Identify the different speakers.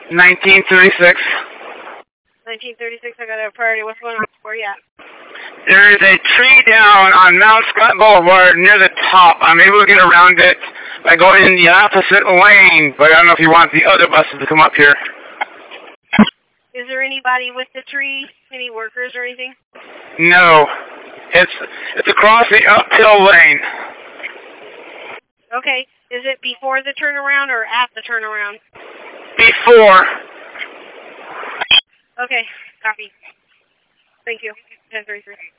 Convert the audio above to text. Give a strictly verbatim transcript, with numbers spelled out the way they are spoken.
Speaker 1: nineteen thirty-six.
Speaker 2: nineteen thirty-six, I got a priority. What's going on? Where you at?
Speaker 1: There is a tree down on Mount Scott Boulevard near the top. I'm able to get around it by going in the opposite lane, but I don't know if you want the other buses to come up here.
Speaker 2: Is there anybody with the tree? Any workers or anything?
Speaker 1: No. It's it's across the uphill lane.
Speaker 2: Okay. Is it before the turnaround or at the turnaround?
Speaker 1: Before.
Speaker 2: Okay. Copy. Thank you. ten thirty-three.